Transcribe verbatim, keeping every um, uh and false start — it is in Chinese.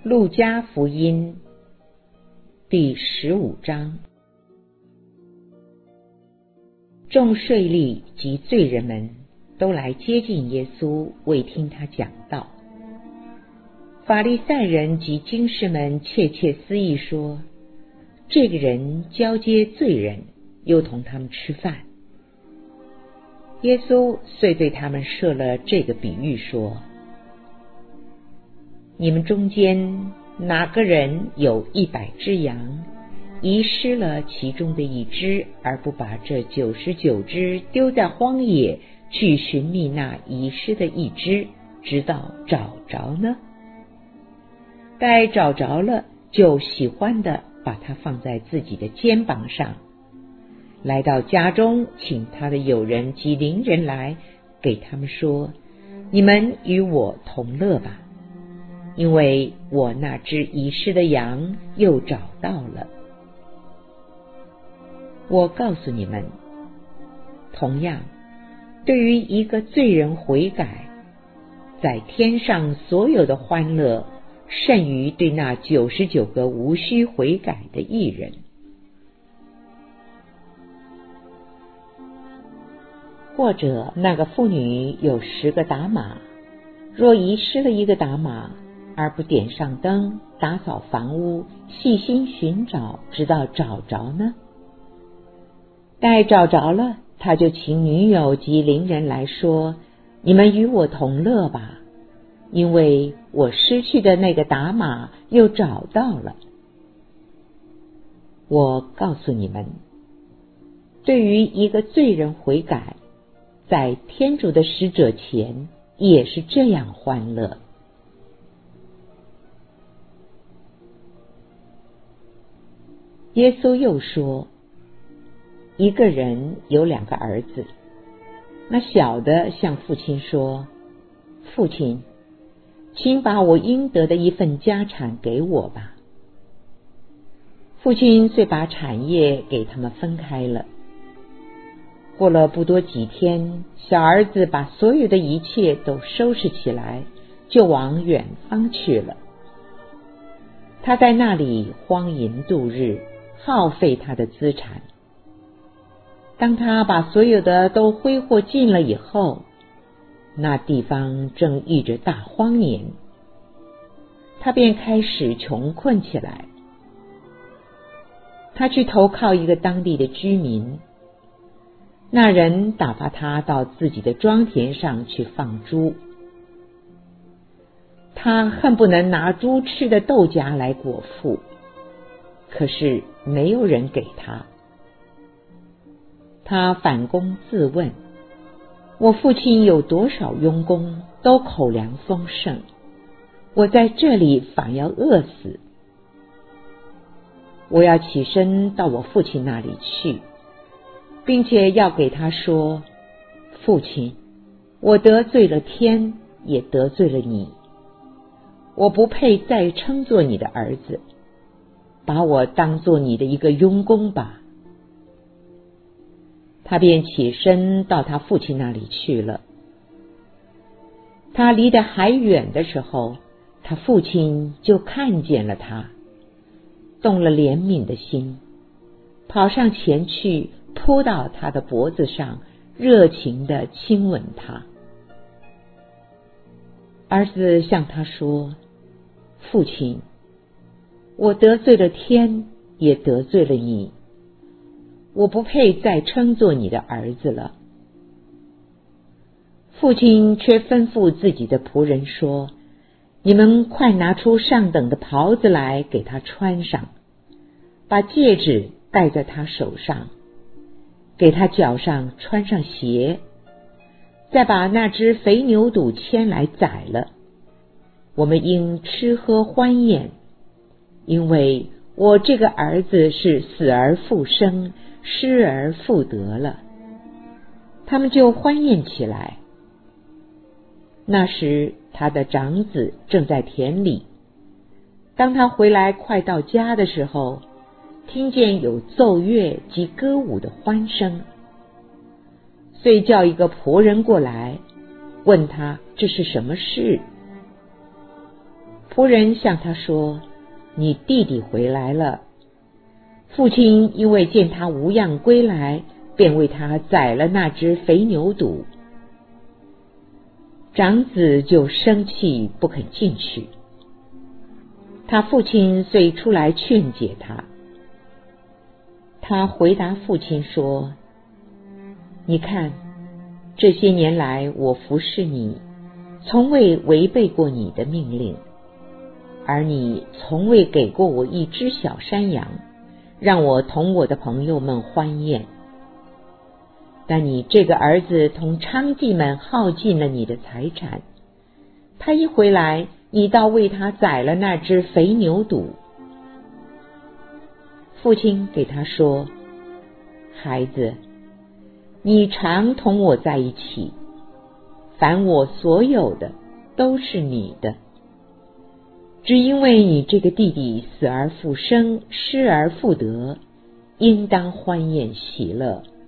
路加福音第十五章。众税吏及罪人们都来接近耶稣，为听他讲道。法利赛人及经师们窃窃私议说，这个人交接罪人，又同他们吃饭。耶稣遂对他们设了这个比喻说，你们中间哪个人有一百只羊，遗失了其中的一只，而不把这九十九只丢在荒野，去寻觅那遗失的一只，直到找着呢？待找着了，就喜欢的把它放在自己的肩膀上，来到家中，请他的友人及邻人来，给他们说，你们与我同乐吧，因为我那只遗失的羊又找到了。我告诉你们，同样，对于一个罪人悔改，在天上所有的欢乐，甚于对那九十九个无需悔改的义人。或者那个妇女有十个打马，若遗失了一个打马，而不点上灯，打扫房屋，细心寻找，直到找着呢？待找着了，他就请女友及邻人来说，你们与我同乐吧，因为我失去的那个打马又找到了。我告诉你们，对于一个罪人悔改，在天主的使者前也是这样欢乐。耶稣又说，一个人有两个儿子，那小的向父亲说，父亲，请把我应得的一份家产给我吧。父亲遂把产业给他们分开了。过了不多几天，小儿子把所有的一切都收拾起来，就往远方去了。他在那里荒淫度日，耗费他的资产。当他把所有的都挥霍尽了以后，那地方正遇着大荒年，他便开始穷困起来。他去投靠一个当地的居民，那人打发他到自己的庄田上去放猪。他恨不能拿猪吃的豆荚来果腹，可是没有人给他。他反躬自问，我父亲有多少佣工，都口粮丰盛，我在这里反要饿死。我要起身到我父亲那里去，并且要给他说，父亲，我得罪了天，也得罪了你，我不配再称作你的儿子，把我当作你的一个佣工吧。他便起身到他父亲那里去了。他离得还远的时候，他父亲就看见了他，动了怜悯的心，跑上前去，扑到他的脖子上，热情地亲吻他。儿子向他说，父亲，我得罪了天，也得罪了你，我不配再称作你的儿子了。父亲却吩咐自己的仆人说，你们快拿出上等的袍子来给他穿上，把戒指戴在他手上，给他脚上穿上鞋，再把那只肥牛犊牵来宰了，我们应吃喝欢宴，因为我这个儿子是死而复生，失而复得了。他们就欢宴起来。那时他的长子正在田里，当他回来快到家的时候，听见有奏乐及歌舞的欢声，遂叫一个仆人过来，问他这是什么事。 仆人向他说：你弟弟回来了。父亲因为见他无恙归来，便为他宰了那只肥牛犊。长子就生气，不肯进去。他父亲遂出来劝解他。他回答父亲说：你看，这些年来我服侍你，从未违背过你的命令，而你从未给过我一只小山羊，让我同我的朋友们欢宴。但你这个儿子同娼妓们耗尽了你的财产，他一回来，你倒为他宰了那只肥牛犊。父亲给他说：孩子，你常同我在一起，凡我所有的都是你的。只因为你这个弟弟死而复生，失而复得，应当欢宴喜乐。